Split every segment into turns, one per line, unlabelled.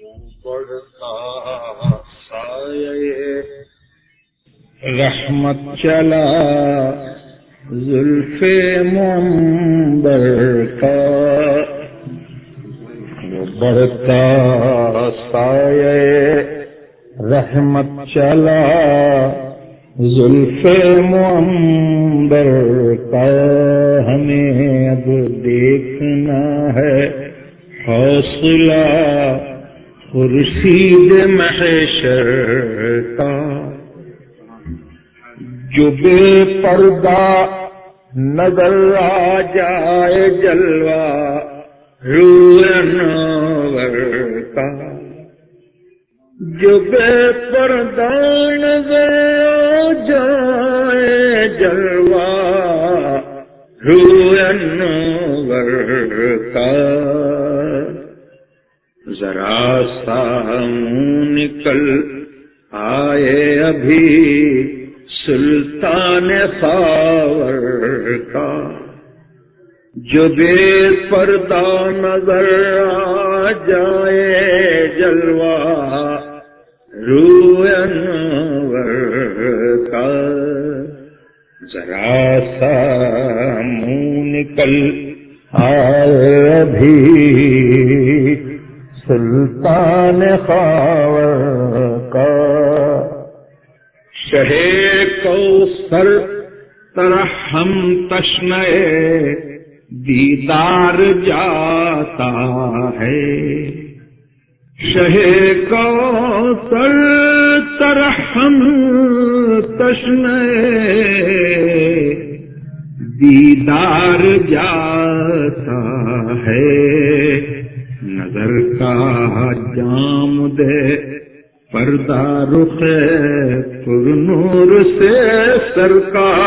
بڑھتا سایہ رحمت چلا زلف منبر کا، وہ بڑھتا سایہ رحمت چلا زلف منبر کا، ہمیں اب دیکھنا ہے حوصلہ خورشید محشر کا، جو بے پردہ نظر آ جائے جلوہ روح انور کا، جو بے پردہ نظر آ جائے جلوہ روح انور کا، ذرا سا منہ نکل آئے ابھی سلطان خاور کا، جو بے پردہ نظر آ جائے جلوہ روح انور کا، ذرا سا منہ نکل آئے ابھی سلطان خاور کا، شہ کوثر ترحم تشنئے دیدار جاتا ہے، شہ کوثر ترحم تشنئے دیدار جاتا ہے، نظر کا جام دے پردہ رخ پر نور سے سرکار،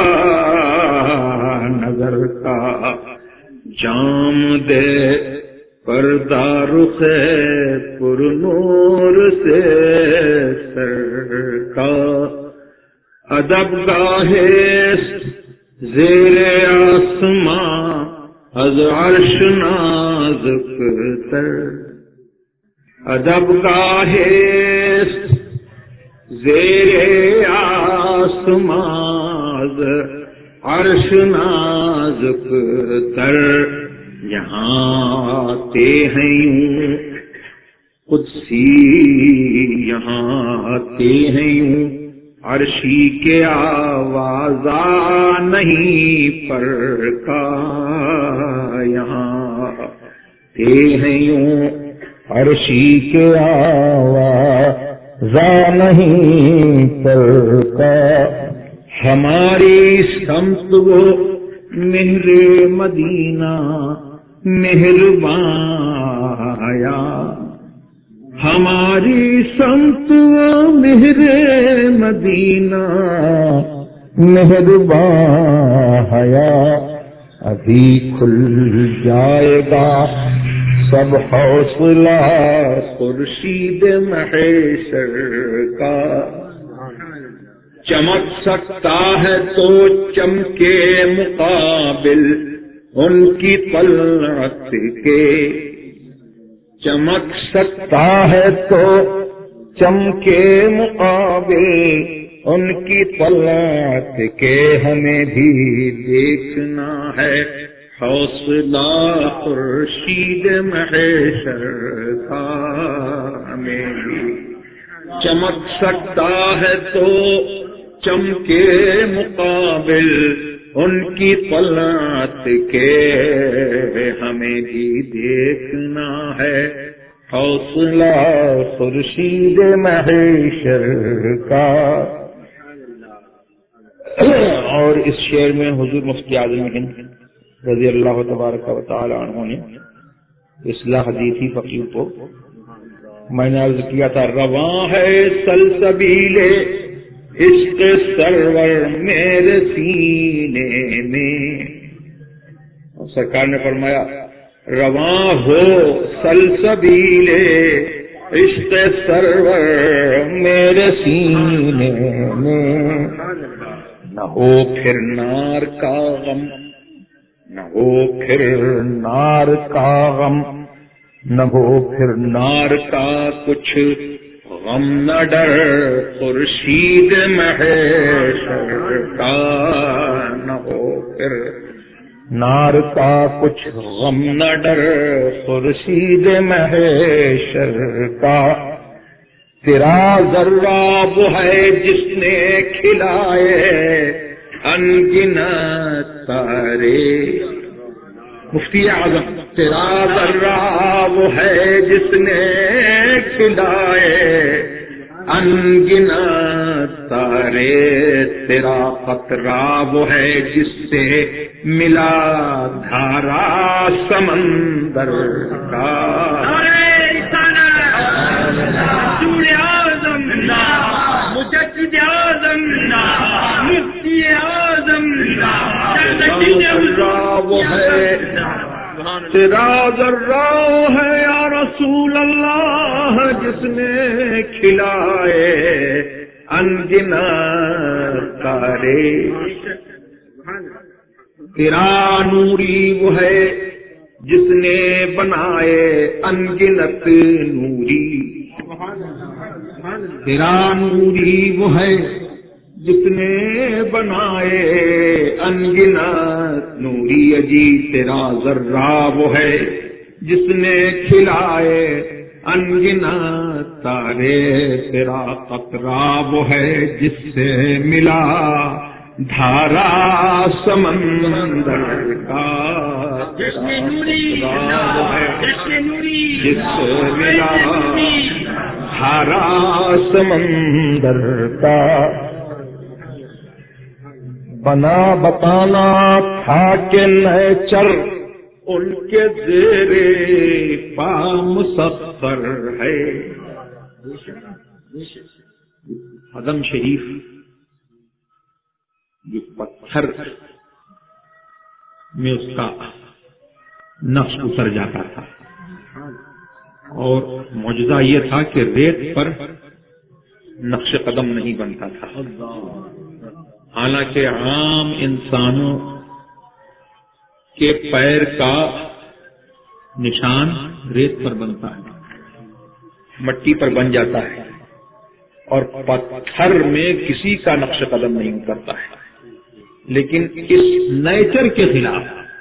نظر کا جام دے پردہ رخ پر نور سے سرکار، ادب گاہے زیر آسماں از عرش نازک تر، ادب گاہے زیر آسماں از عرش نازک تر، یہاں آتے ہیں یوں قدسی، یہاں آتے ہیں یوں عرشی کے آوازہ نہیں پر کا، یہاں آتے ہیں یوں عرشی کے آوازہ نہیں پر کا، ہماری سمت وہ مہر مدینہ مہربان آیا، ہماری سمت وہ مہر مدینہ مہربان آیا، ابھی کھل جائے گا سب حوصلہ خورشید محشر کا، چمک سکتا ہے تو چمکے مقابل ان کی طلعت کے، چمک سکتا ہے تو چمکے مقابل ان کی طلعت کے، ہمیں بھی دیکھنا ہے حوصلہ خورشید محشر کا، ہمیں بھی چمک سکتا ہے تو چمکے مقابل ان کی طلعت کے، ہمیں بھی دیکھنا ہے حوصلہ خورشید محشر کا۔ اور اس شعر میں حضور مفتی اعظم ہند رضی اللہ تبارک و تعالی عنہ نے اصلاح دی تھی فقیر کو، میں نے عرض کیا تھا رواں ہے سلسبیل عشق سرور میرے سینے میں، سرکار نے فرمایا رواں ہو سلسبیل عشق سرور میرے سینے میں، نہ ہو پھر نار کا غم، نہ ہو پھر نار کا غم نہ ہو پھر نار کا کچھ غم نہ ڈر خورشید محشر کا، نہ ہو پھر نار کا کچھ غم نہ ڈر خورشید محشر کا، تیرا ذرہ وہ ہے جس نے کھلائے انگنت تارے، مفتی اعظم تیرا ذرہ وہ ہے جس نے کھلائے انگنت تارے، تیرا قطرہ وہ ہے جس سے ملا دھارا سمندر کا، وہ ہے تیرا ذرہ ہے یا رسول اللہ جس نے کھلائے انگنت تارے، تیرا نوری وہ ہے جس نے بنائے انگنت نوری، تیرا نوری وہ ہے جس نے بنائے انگنت نوری، اجی تیرا ذرہ وہ ہے جس نے کھلائے انگنت تارے، تیرا قطرہ وہ ہے جس سے ملا دھارا سمندر کا، جس سے ملا دھارا سمندر کا، بنا بتانا تھا کہ نیچر ان کے زیر پا مسخر ہے، قدم شریف جو پتھر میں اس کا نقش اتر جاتا تھا، اور معجزہ یہ تھا کہ ریت پر نقش قدم نہیں بنتا تھا، حالانکہ عام انسانوں کے پیر کا نشان ریت پر بنتا ہے، مٹی پر بن جاتا ہے، اور پتھر میں کسی کا نقش قدم نہیں اترتا ہے، لیکن اس نیچر کے خلاف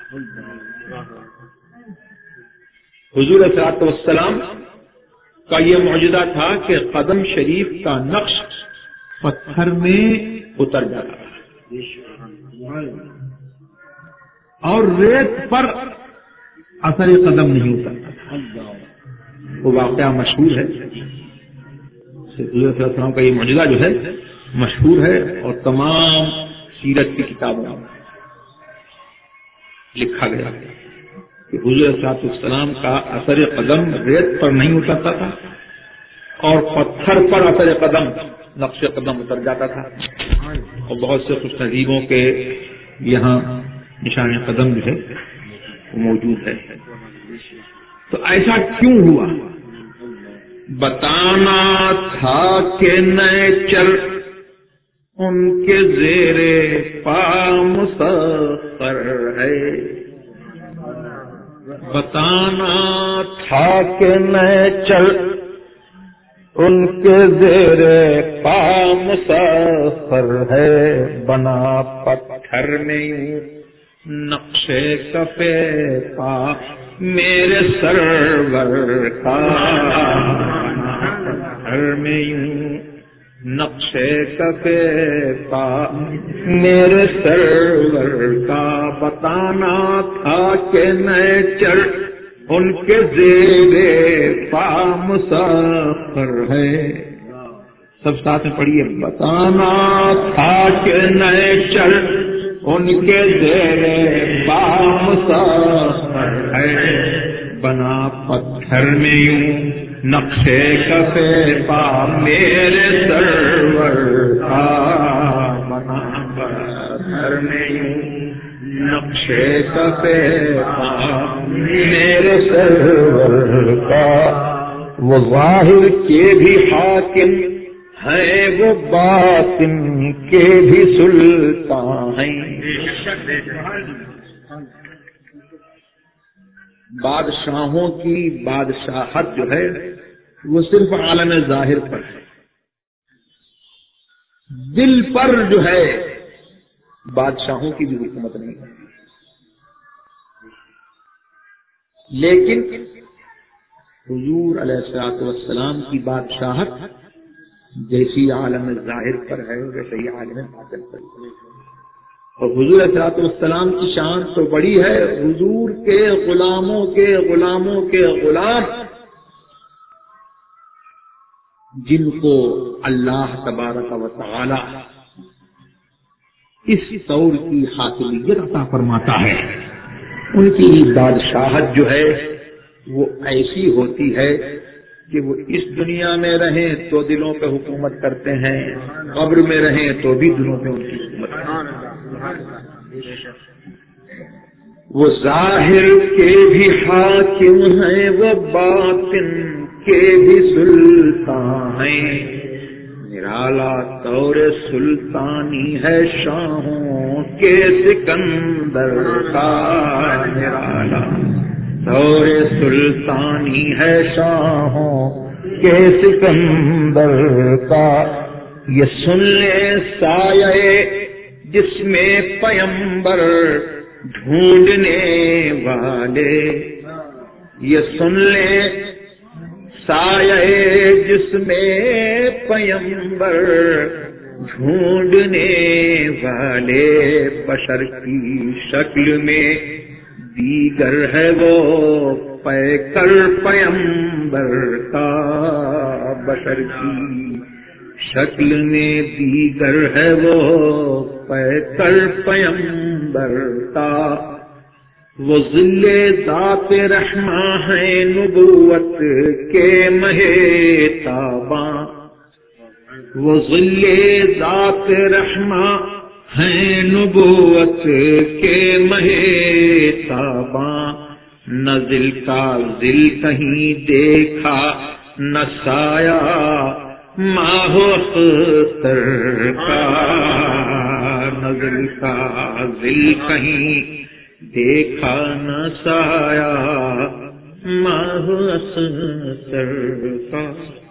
حضور صلی اللہ علیہ وسلم کا یہ معجزہ تھا کہ قدم شریف کا نقش پتھر میں اتر جاتا تھا، اور ریت پر اثر قدم نہیں اترتا تھا۔ وہ واقعہ مشہور ہے، حضور صلی اللہ علیہ وسلم کا یہ معجزہ جو ہے مشہور ہے، اور تمام سیرت کی کتابوں میں لکھا گیا کہ حضور صلی اللہ علیہ وسلم کا اثر قدم ریت پر نہیں اترتا تھا، اور پتھر پر اثر قدم نقش قدم اتر جاتا تھا، اور بہت سے خوش نصیبوں کے یہاں نشان قدم جو ہے وہ موجود ہے۔ تو ایسا کیوں ہوا؟ بتانا تھا کہ نیچر ان کے زیر پا مسخر ہے، بتانا تھا کہ نیچر ان کے زیر پا مسخر ہے، بنا پتھر میں نقشے کفے پا میرے سرور کا، پتھر میں نقشے کفے پا میرے سرور کا، بتانا تھا کہ نیچر ان کے زیر پا مسخر ہے۔ سب ساتھ میں پڑھیے، بتانا تھا کہ نیچر ان کے زیر پا مسخر ہے، بنا پتھر میں یوں نقشے کفے پا میرے سرور کا، بنا پتھر میں یوں نقشے کفے پا میرے سرور کا، وہ ظاہر کے بھی حاکم ہیں وہ باطن کے بھی سلطان ہیں، بادشاہوں کی بادشاہت جو ہے وہ صرف عالم ظاہر پر ہے، دل پر جو ہے بادشاہوں کی بھی حکومت نہیں ہے۔ لیکن حضور علیہ الصلوۃ والسلام کی بادشاہت جیسی عالم ظاہر پر ہے ویسے ہی عالم باطن پر ہے، اور حضور علیہ الصلوۃ والسلام کی شان تو بڑی ہے، حضور کے غلاموں کے غلاموں کے غلام جن کو اللہ تبارک و تعالی اس طور کی حاکمیت عطا فرماتا ہے، ان کی بادشاہت جو ہے وہ ایسی ہوتی ہے کہ وہ اس دنیا میں رہیں تو دلوں پہ حکومت کرتے ہیں، قبر میں رہیں تو بھی دلوں پہ ان کی حکومت کرتے ہیں۔ وہ ظاہر کے بھی حاکم ہیں، وہ باطن کے بھی سلطان ہیں، نرالا طور سلطانی ہے شاہوں کے سکندر کا، نرالا طور سلطانی ہے شاہوں کے سکندر کا۔ یہ سن لے سایہ جس میں پیمبر ڈھونڈنے والے، یہ سن لے سایہ جس میں پیمبر ڈھونڈنے والے، بشر کی شکل میں دیگر ہے وہ پیکر پیمبر کا، بشر کی شکل میں دیگر ہے وہ پیکر پیمبر کا۔ وہ ظل ذات رحماں ہے نبوت کے مہتاباں، وہ ظل ذات رحماں ہے نبوت کے مہتاباں، نہ ذل کا ذل کہیں دیکھا نہ سایہ ماہ اختر کا، نہ ذل کا ذل کہیں دیکھا نہ سایہ ماہ اختر کا۔